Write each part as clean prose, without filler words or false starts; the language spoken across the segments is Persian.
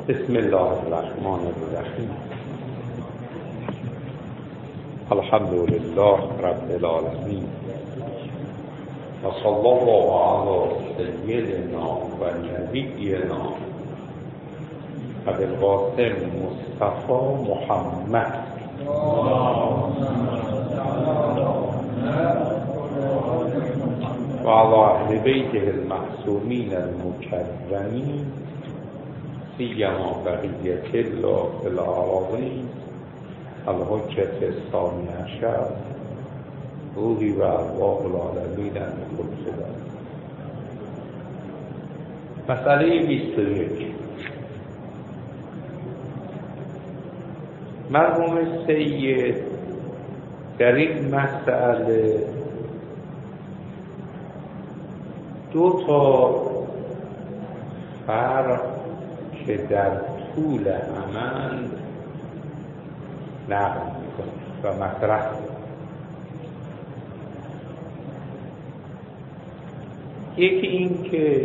بسم الله الرحمن الرحیم. الحمد لله رب العالمین و صلی الله علی سیدنا و نبینا ابوالقاسم مصطفی محمد و علی اهل بیته المعصومین المکرمین سیما بقیة الله فی الأراضین الحجة الثانی عشر روحی و ارواح العالمین خود شده. مسئله 21. مرحوم سید در این مسئله دو تا فرق که در طول عمل نقل میکنه و مطرح یکی این که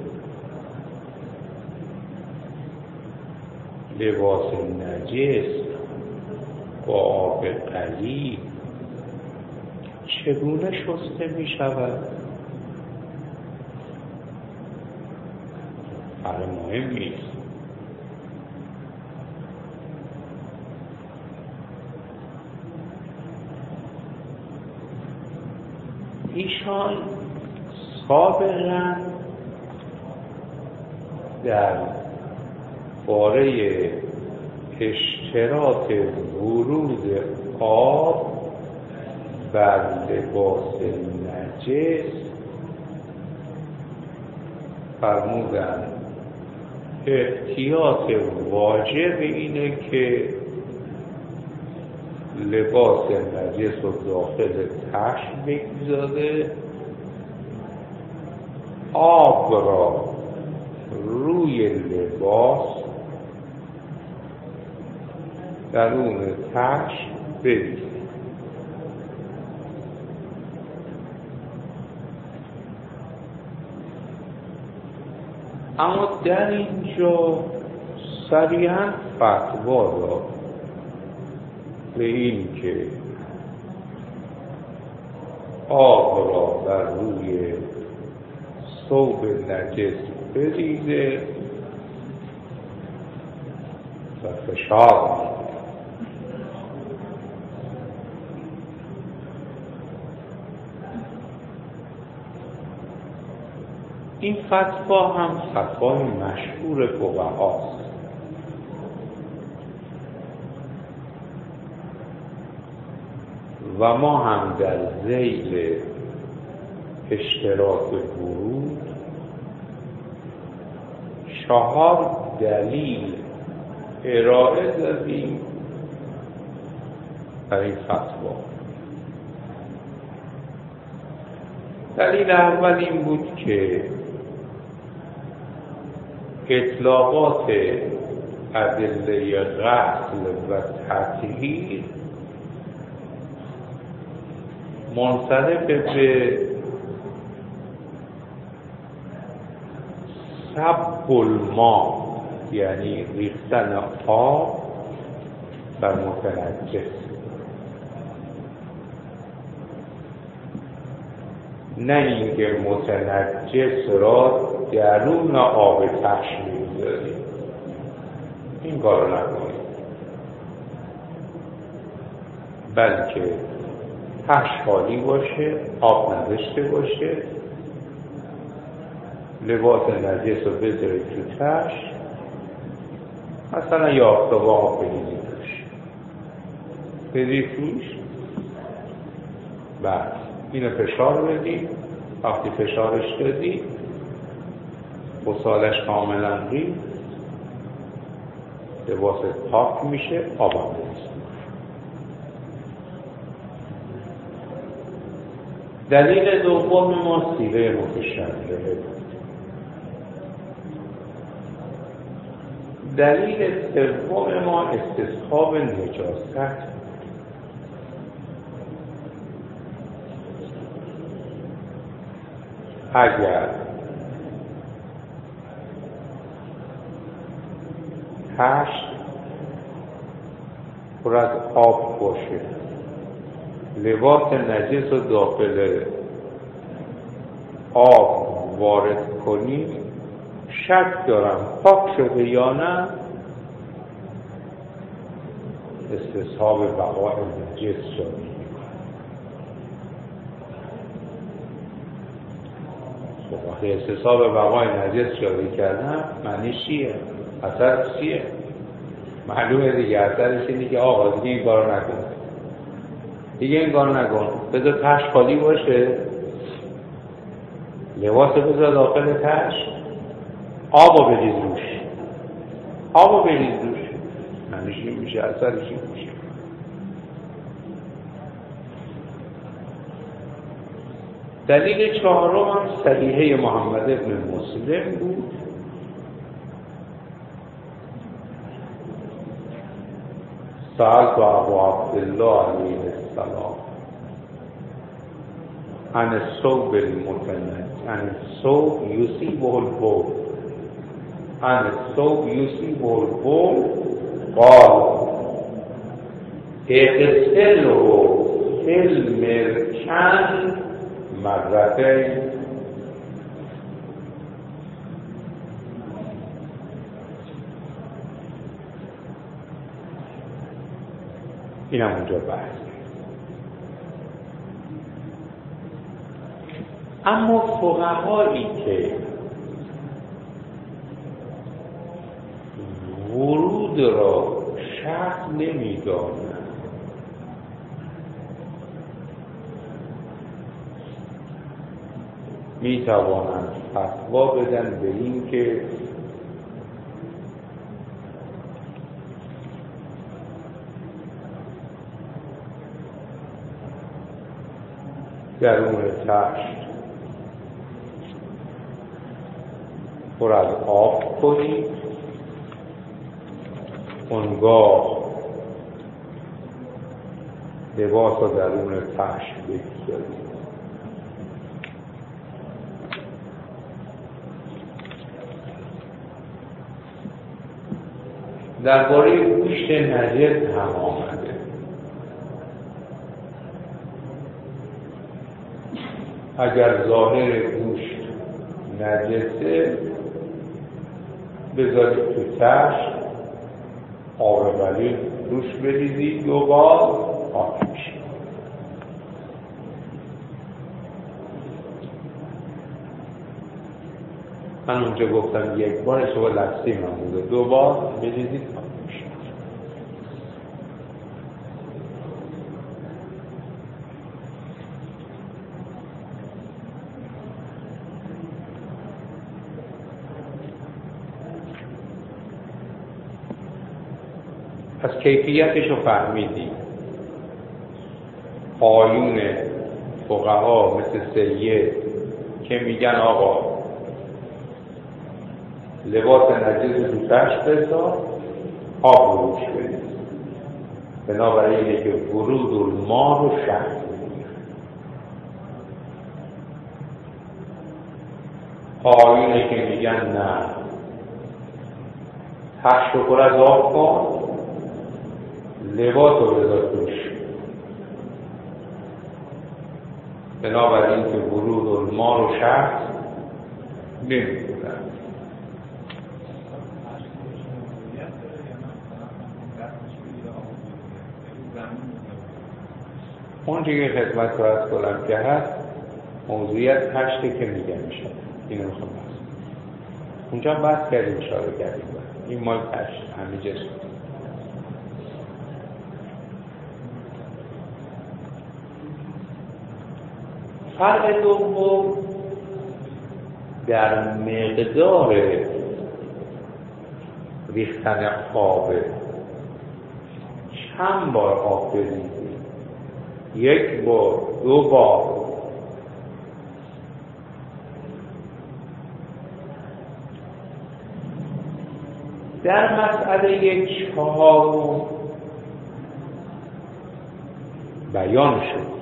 لباس نجس با آب قلیل چگونه شسته می شود؟ فرق مهمی است. ایشان سابقا در باره اشتراط ورود آب بر لباس نجس فرمودند احتیاط واجب اینه که لباس نجس رو داخل تشت بگذاره، آب را روی لباس درون تشت بریزه. اما در اینجا صریحاً فتوا را به این که آب را بر روی ثوب نجس بریزه و فشار میده. این فتوا هم فتوای مشهور فقهاست. و ما هم در ذیل اشتراط ورود 4 دلیل ارائه دادیم برای فتوا. دلیل اول این بود که اطلاقات ادله غسل و تطهیر منصرف به صب الماء یعنی ریختن آب بر متنجس، نه اینکه متنجس را درون آب تشت می‌گذاریم. این کار نکنید، بلکه تشت خالی باشه، آب نداشته باشه، لباس نجس رو بذارید تو تشت، مثلا یه آفتابه آب بریزید توش، بریزید توش، بعد اینو فشار بدید. وقتی فشارش دادید غسالش کاملا ریخت، لباس پاک میشه، آب هم بریزید. دلیل دوم ما سیره متشرعه بود. دلیل سوم ما استصحاب نجاست. اگر تشت پر از آب باشه، لباس نجس رو داخل آب وارد کنی، شک دارم پاک شده یا نه، استصحاب بقای نجس شده. وقتی استصحاب بقای نجس شده کردن معنی چیه؟ اثر چیه؟ معلومه دیگه، اثرش اینه که آقا دیگه این کارو نکن، دیگه این کارو نکن، بذار تشت خالی باشه، لباس بذار داخل تشت، آبو بریز روش، آبو بریز روش، معنیش این میشه، اثرش این میشه. دلیل چهارم هم صحیحه محمد ابن مسلم بود. سألت ابو عبدالله علیه السلام عن الثوب المتنجس، عن الثوب یصیبه البول، عن الثوب یصیبه البول، قال اغسله فی المرکن مرتين. این هم اونجا بحث. اما فقهایی که ورود را شرط نمی‌دانند، می‌توانند فتوا بدن به این که درون تشت پر از آب کنید، اونگاه لباس رو درون تشت بگذارید. درباره گوشت نجس هم آمده. اگر ظاهر گوشت نجسه بذارید تو تشت، آب غلیظ روش بریزید، دو بار پاک میشه. من اونجا گفتم یک بار، اشتباه لفظی من بوده، دو بار بریزید پاک میشه. پس کیفیتش رو فهمیدیم. آیون فقها مثل سید که میگن آقا لباس نجس رو تشت بذار، آب روش بدید، بنابراین اینه که ورود الماء رو شرط میگیره. آیونه که میگن نه، تشت رو پر از آب کن، لباس رو بذار توش، بنابراین که ورود الماء رو شرط نمیکنن. اون چیزی که خدمت رو از کنم که هست موضوعیت تشتی که میگه میشه، اینو میخوام بحث اونجا بحث کردیم، اشاره کردیم این مال تشت همه جسم. فرق دوم در مقدار ریختن آبه. چند بار آب بریزید؟ یک بار، دو بار. در مسئله 4 بیان شد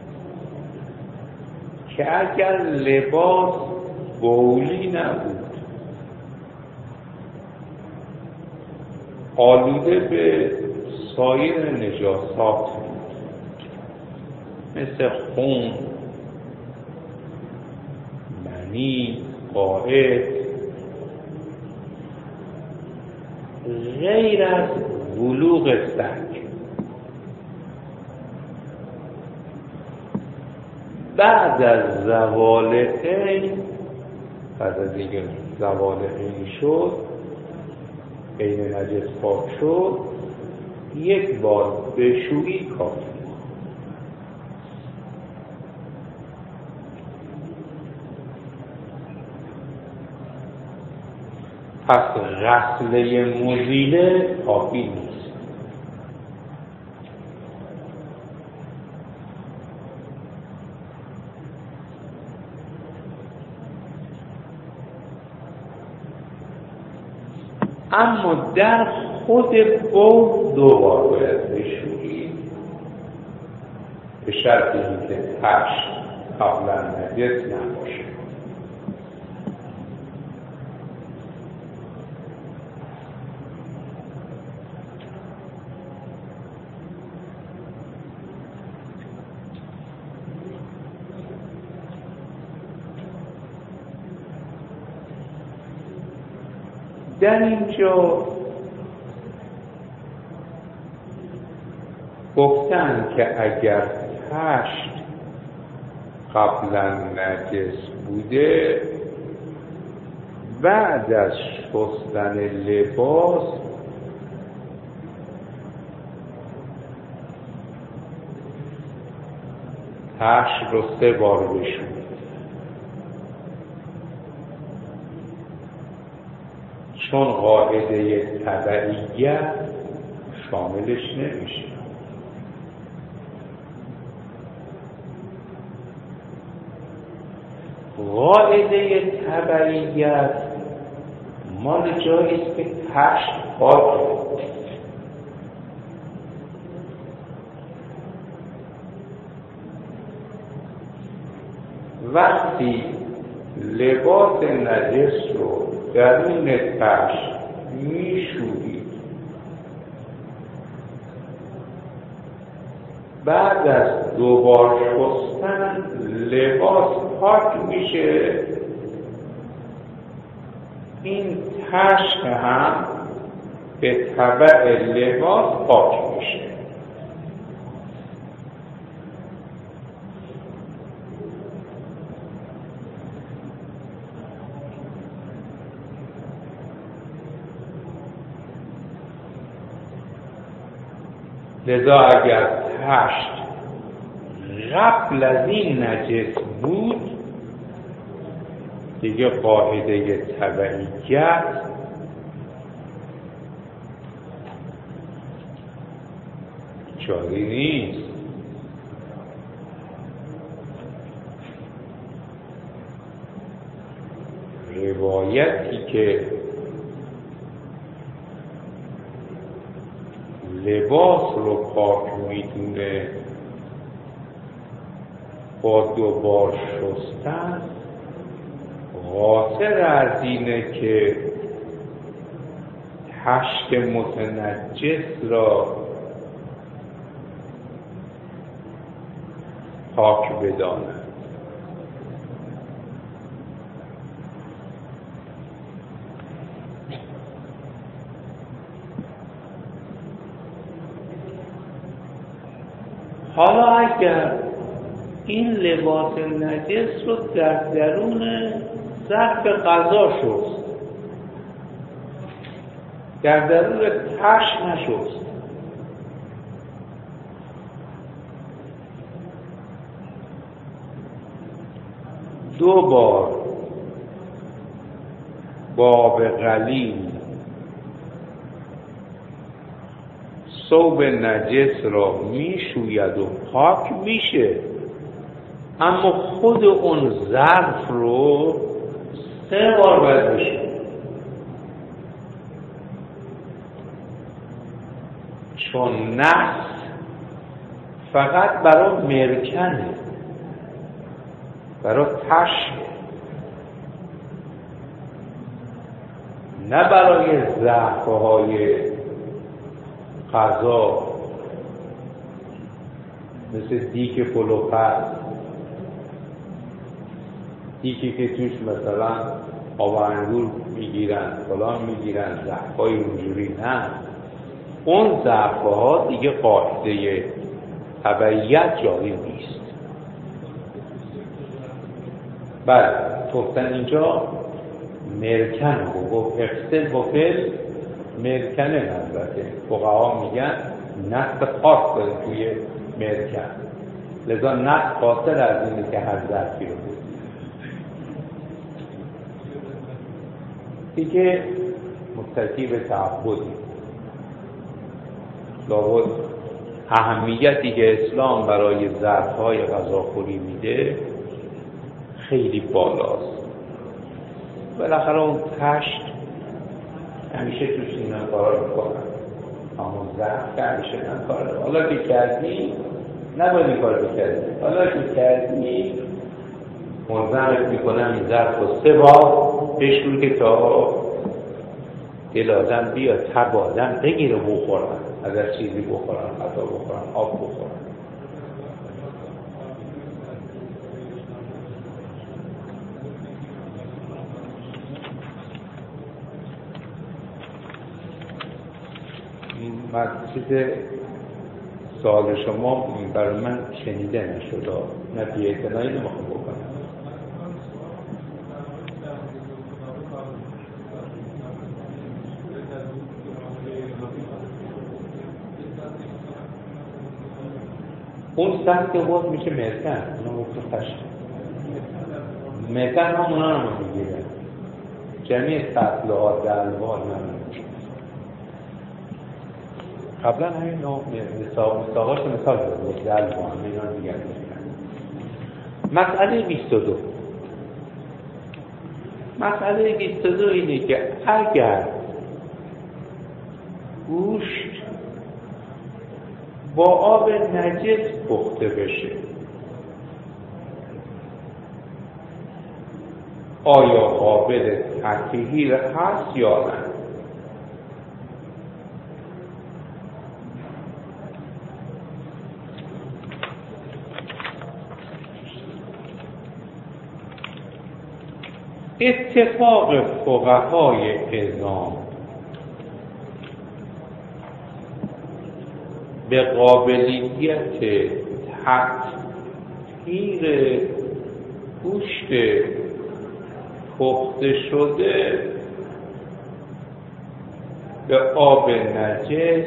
که اگر لباس بولی نبود، آلوده به سایر نجاسات مثل خون، منی، غائط، غیر از بلوغ سگ. بعد از زوال عین، بعد از اینکه زوال عین شد، عین نجس پاک شد، یک بار بشویی کافی. پس غسله مزیله کافی نیست. اما در خود بول دوبار باید بشویید، به شرط اینکه تش قبلا نجس نباشه. در اینجا گفتن که اگر تشت قبلا نجس بوده، بعد از شستن لباس تشت رو 3 بار بشویید، چون قاعده تبعیت شاملش نمیشه. قاعده تبعیت مال جاییست که تشت پاکه. وقتی لباس نجس رو درون تشت میشویید، بعد از 2 بار شستن لباس پاک میشه، این تشت هم به تبع لباس پاک میشه. لذا اگر تشت قبل از این نجس بود، دیگه قاعده تبعیت جاری نیست. روایتی که لباس رو پاک میدونه با 2 بار شستن، قاصر از اینه که تشت متنجس را پاک بداند. حالا اگر این لباس نجس رو در درون ظرف غذا شست، در درون تشت نشست، دو بار با آب قلیل ثوب نجس را میشوید و پاک میشه، اما خود اون ظرف رو 3 بار باید بشوید، چون نحس فقط برای مرکنه، برای تشه، نه برای ظرفهای غذا مثل دیک پلوپر، دیکی که توش مثلا آب انگور میگیرن، فلان میگیرن، ظرفای اونجوری نه. اون ظرفها دیگه قاعده تبعیت جاری نیست. بله گفتن اینجا مرکن رو گفت اقتل بفل مرکنه. نظرته فقها میگن نصب خاص داره توی مرکن، لذا نصب خاصر از اینه که هر ظرفی رو بود. دیگه متکی به تعبدی لابد اهمیتی که اسلام برای ظرف‌های غذاخوری میده خیلی بالاست. بالاخره اون تشت همیشه توش این کارا میکنن، اما ظرف که همیشه این کارا. حالا که کردی نباید این کار بکردی، حالا که کردی ملزمت میکنم این ظرف رو 3 بار بشور که تا دل آدم بیاد، تب آدم بگیره بخورن، اگر چیزی بخورن، غذا بخورن، آب بخورن. چیز سوال شما برای من شنیده نشد، نه بی‌اعتنایی نمیخوام بکنم. اون سخت که باز میشه مرکن، اونا گفتم تشت مرکن هم اونا رو میگیره، جمعی سطله ها دلوار نمیشه. قبلا همین مستاقاش مثال بود دلوار میگن دیگر میگن. مسئله 22 مسئله 22 اینه که اگر گوشت با آب نجس پخته بشه، آیا قابل تطهیر هست یا نه؟ اتفاق فقهای عظام به قابلیت تطهیر گوشت پخته شده به آب نجس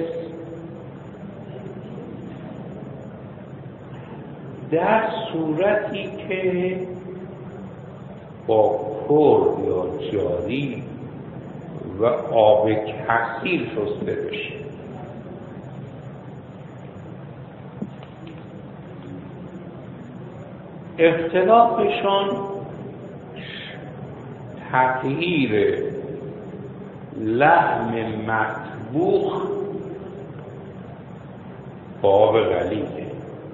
در صورتی که با پر یا جاری و آب کثیر شسته بشه. اختلافشان تطهیر لحم مطبوخ با آب غلیظه.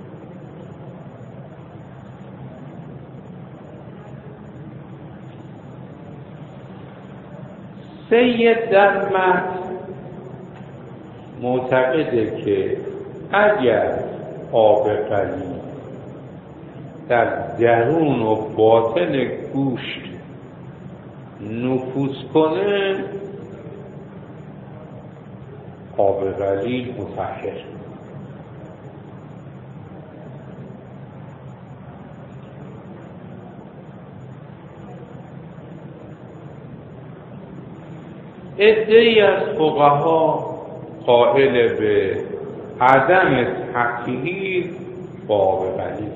سید در متن معتقده که اگر آب غلیظ در درون و باطن گوشت نفوذ کنه، آب غلیظ مطهر. عده‌ای از فقها قائل به عدم تطهیر با آب غلیظ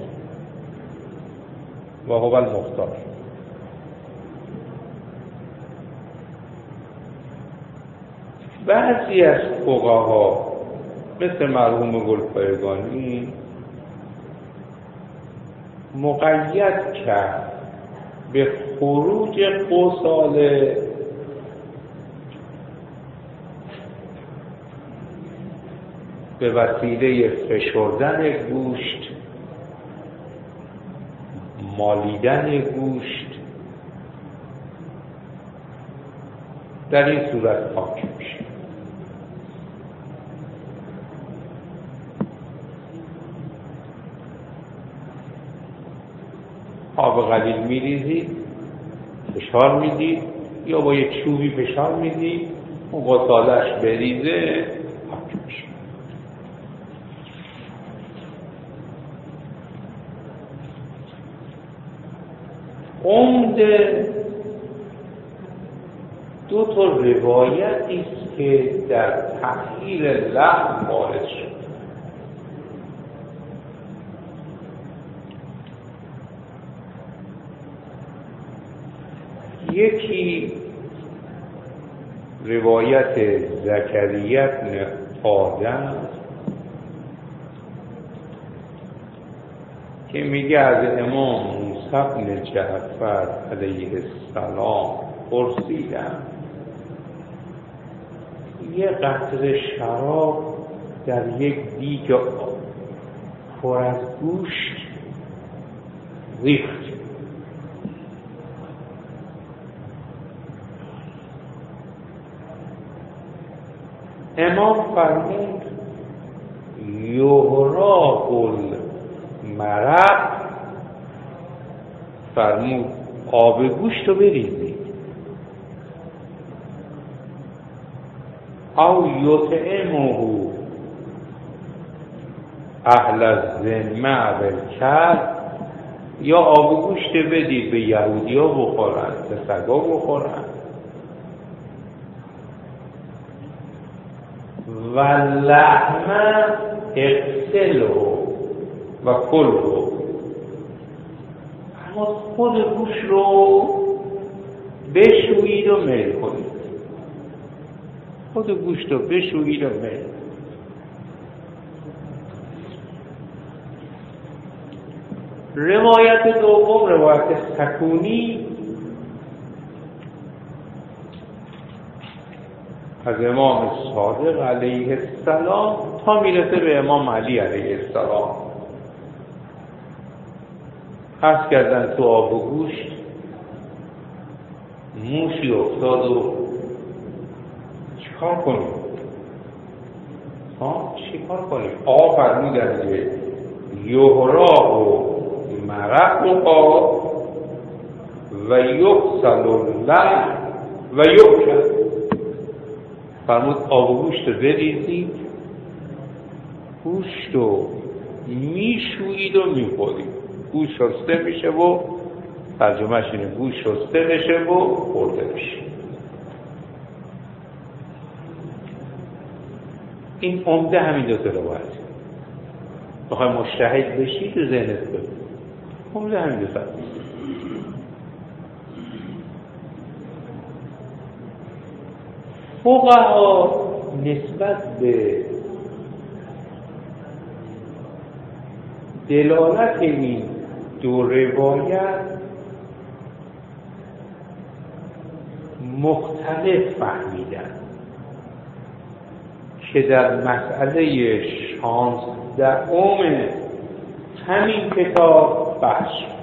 و هو المختار. بعضی از فقها مثل مرحوم گلپایگانی مقید کرد به خروج غساله به وسیله فشردن گوشت، مالیدن گوشت، در این صورت پاک میشه. آب قلیل میریزید، فشار میدید، یا با یه چوبی فشار میدید، اون قطالش بریزه پاک میشه. عمده دو تا روایتی است که در تحلیل لحم وارد شد. یکی روایت زکریا بن آدم که میگه از امام موسی بن جعفر علیه السلام پرسیدم یه قطره شراب در یک دیگ پر از گوشت ریخت. امام فرمود یهراق المرق، فرمود آب گوشت رو بریزید، او یطعمه اهل الذمه بالکلب، یا آب گوشت بدید به یهودی ها بخورن، به سگا بخورن، و لحمه اغسله و کله، اما خود گوشت رو بشویید و میل کنید، خود گوشت رو بشویید و میل. روایت دوم، روایت سکونی از امام صادق علیه السلام تا میرسه به امام علی علیه السلام، عرض کردن تو آب و گوشت موشی افتاد و چیکار کنیم؟ چیکار کنیم؟ آقا فرمودن که یهراق و مرق و آب و یغسل اللحم و یؤکل، فرمود آب و گوشت رو بریزید، گوشت رو میشویید و میخورید، گوشت شسته میشه و ترجمهش اینه گوشت شسته میشه و خورده میشه. این عمده همین دو تا روایت. بخوای مجتهد بشی تو ذهنت بگو عمده همین دو تا. فقها نسبت به دلالت این دو روایت مختلف فهمیدن که در مسئله 16 همین کتاب بحث شد.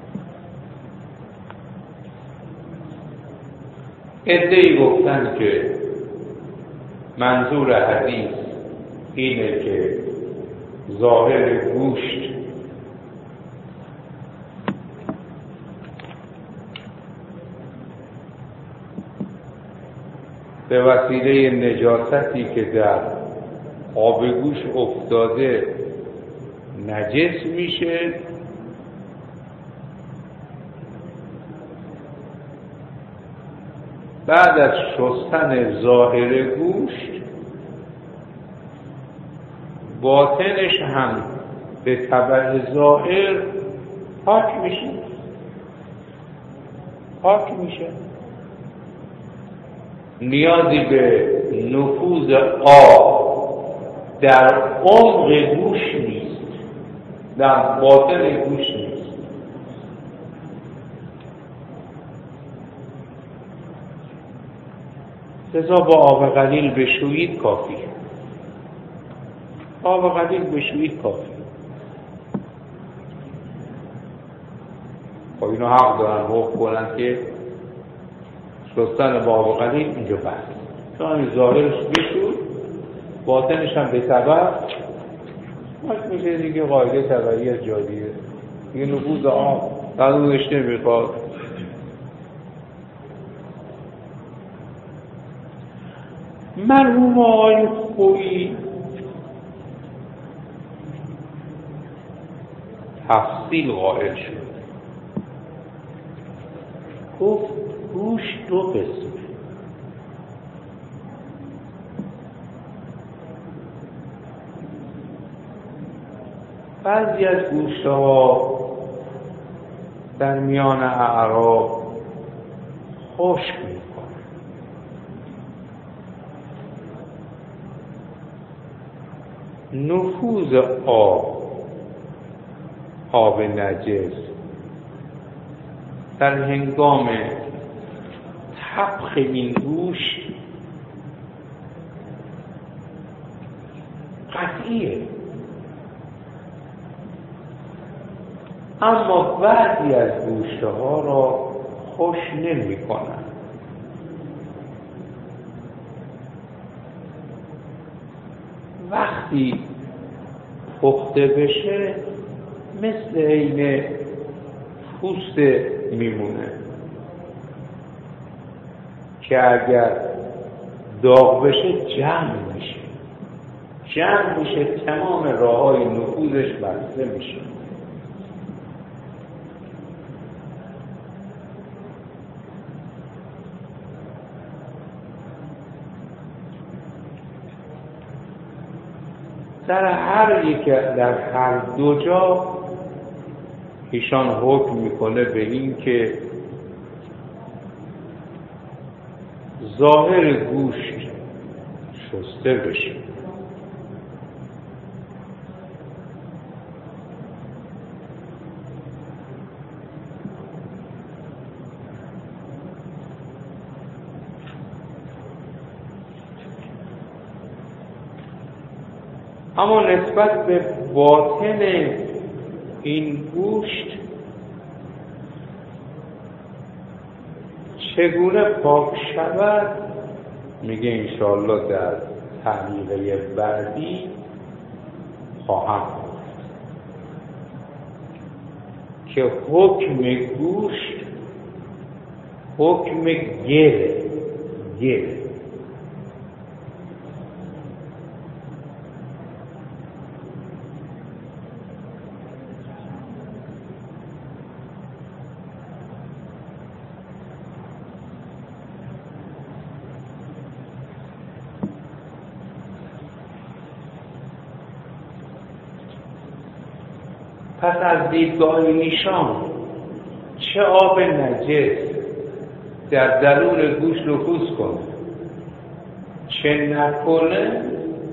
عده‌ای گفتن که منظور حدیث اینه که ظاهر گوشت به وسیله نجاستی که در آب گوشت افتاده نجس میشه، بعد از شستن ظاهر گوشت باطنش هم به تبع ظاهر پاک میشه. نیازی به نفوذ آب در عمق گوشت نیست، در باطن گوشت نیست. لذا با آب قلیل بشویید کافی. آب قلیل بشویید کافی. خب اینو حق دارن حکم کنن که شستن با آب قلیل اینجا بس، چون این ظاهرش بشود باطنش هم به تبع باش میشه دیگه، قاعده تبعی از جادیه دیگه، نفوذ آب دلش نمیخواد. مرحوم آقای خویی تفصیل قائل شد، گفت گوشت دو قسمه. بعضی از گوشت‌ها در میان اعراب خشک می‌کنه، نفوذ آب نجس در هنگام طبخ این گوشت قطعیه، اما بعضی از گوشت‌ها را خوش نمی‌کنند. وقتی پخته بشه مثل عین پوست میمونه که اگر داغ بشه جمع میشه، تمام راه‌های نفوذش بسته میشه. در هر دو جا ایشان حکم میکنه به این که ظاهر گوشت شسته بشه، اما نسبت به باطن این گوشت چگونه پاک شود میگه انشاءالله در تعلیقه بعدی خواهم گفت که حکم گوشت حکم گله. پس از دیدگاه ایشان چه آب نجس در درون گوشت نفوذ کنه چه نکنه،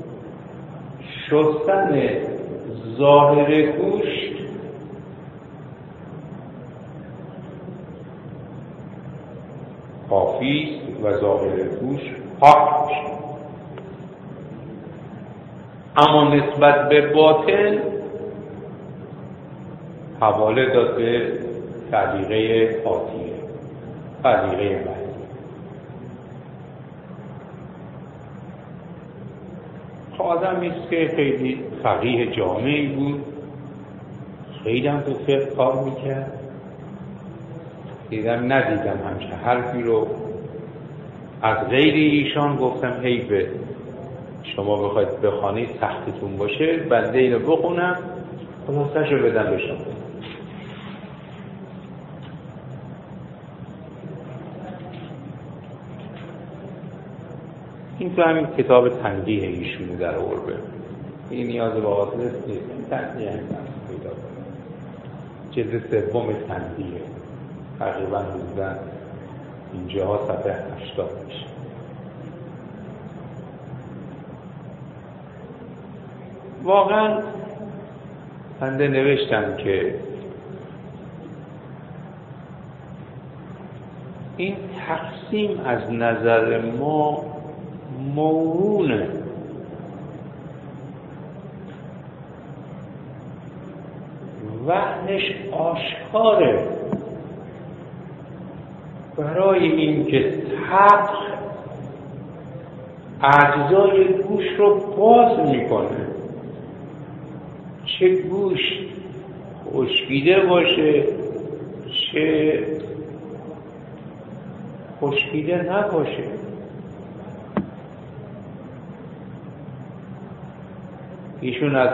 شستن ظاهر گوشت کافی است و ظاهر گوشت پاک میشه. اما نسبت به باطن حواله داد به تعلیقه آتیه، تعلیقه بعدی. آدمی است که خیلی فقیه جامعی بود، خیلی هم تو فقه کار میکرد. ندیدم همچه حرفی رو از غیر ایشان. گفتم حیفه شما بخواید بخوانید تختتون باشه، بنده اینو بخونم خلاصش رو بدم به شما. این تو همین کتاب تنقیح ایشونه در عربه، این نیاز به آسل نیست، این تنقیح هم پیدا کنه. جلد سوم تنقیح تقریبا بودن اینجاها صفحه 80 میشه. واقعا بنده نوشتم که این تقسیم از نظر ما مورونه، وحنش آشکاره برای این که طبخ اجزای گوشت رو باز میکنه، چه گوشت خشکیده باشه چه خوشگیده نباشه. ایشون از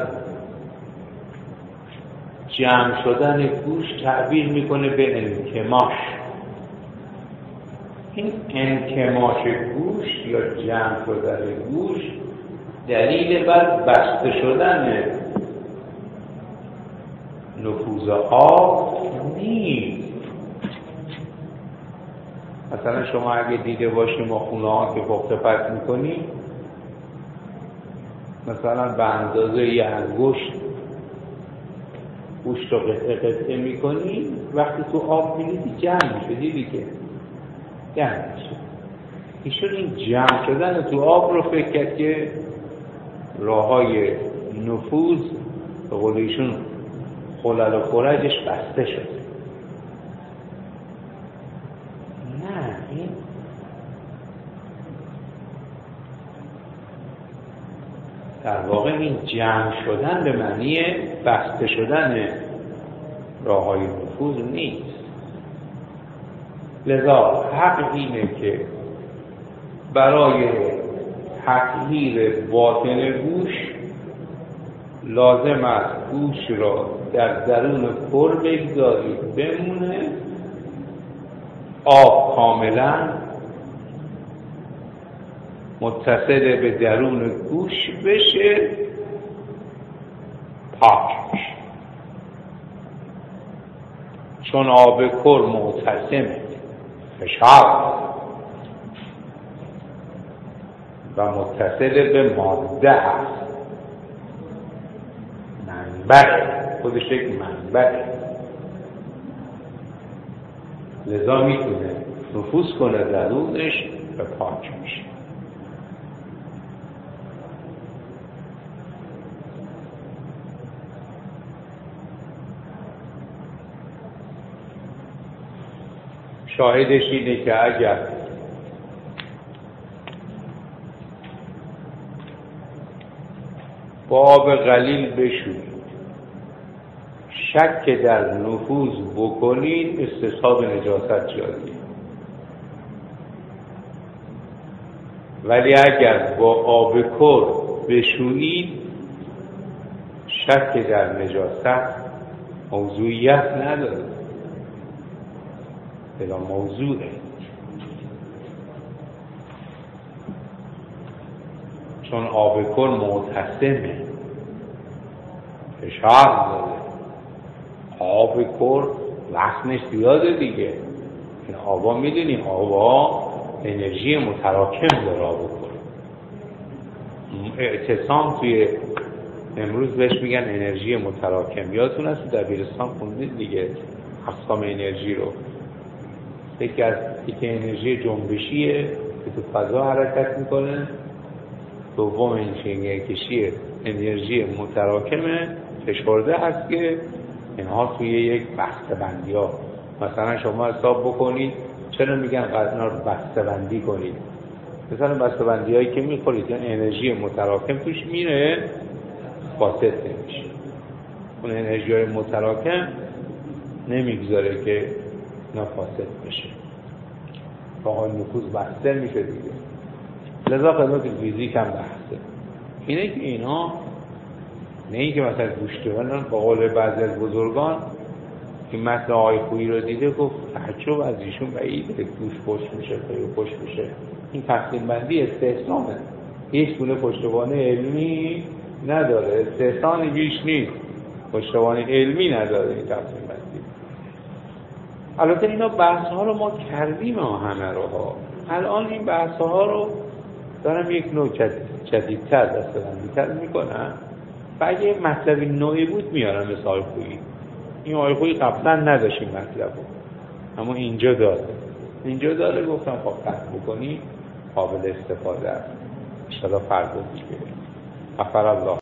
جمع شدن گوش تعبیر میکنه به انکماش. این انکماش گوش یا جمع شدن گوش دلیل بر بسته شدن نفوذ آب نیست. مثلا شما اگه دیده باشیم ما خونه ها که پخته پس میکنیم، مثلا به اندازه یه انگشت گوشت رو قطعه میکنی، وقتی تو آب میریزی جمع میشه. دیدی که جمع میشه. ایشون این جمع شدن تو آب رو فکر کرد که راه های نفوذ به قول ایشون خلل و خرجش بسته شد. نه، این در واقع این جمع شدن به معنی بسته شدن راه های نفوذ نیست. لذا حق اینه که برای تطهیر باطن گوش لازم است گوش را در درون پر بگذارید بمونه، آب کاملا متصل به درون گوش بشه، پاک بشه. چون آب کر معتصمه، فشار و متصل به ماده است، منبع، خودش یک منبع، لذا میتونه نفوذ کنه درونش و پاک میشه. شاهدش اینه که اگر با آب قلیل بشورید، شک در نفوذ بکنید، استصحاب نجاست جاری. ولی اگر با آب کر بشویید، شک در نجاست موضوعیت نداره، بلا موضوعه. چون آب کر معتصمه، فشار داره. آب کر وزنش زیاده دیگه. این آبا میدونیم آبا انرژی متراکم داره. آب کر اعتصام توی امروز بهش میگن انرژی متراکم. یادتون هست در دبیرستان خوندید دیگه اقسام انرژی رو. یکی انرژی جنبشیه که تو فضا حرکت میکنه. دوم انرژی انرژی متراکمه فشرده هست که اینها توی یک بسته‌بندی ها. مثلا شما حساب بکنید چرا میگن قطعا رو بسته‌بندی کنید. مثلا بسته‌بندی هایی که میخورید یعنی انرژی متراکم توش میره، فاسد نمیشه. اون انرژی متراکم نمیگذاره که نفاسد بشه، راه نفوذ بسته میشه دیگه. لذا قدمت فیزیک هم بحثه اینه که اینا نه ای که مثلا گوش دادن با قول بعضی از بزرگان که متن آقای خویی رو دیده گفت تعجب از ایشون بعیده گوش پشت میشه خیلی پشت میشه. این تقسیم بندی استحسانه، هیچ گونه پشتوانه علمی نداره، استحسان بیش نیست، پشتوانه علمی نداره این تقسیم بندی. البته اینا بحث ها رو ما کردیم همه رو ها. الان این بحث ها رو دارم یک نوع جدیدتر دستبندی میکنم و اگه مطلبی نوعی بود میارم مثل آقای خویی. این آقای خویی قبلا نداشت این مطلب رو، اما اینجا داره گفتم خب قطع بکنی قابل استفاده است. انشاءالله فردا دیگه غفر الله.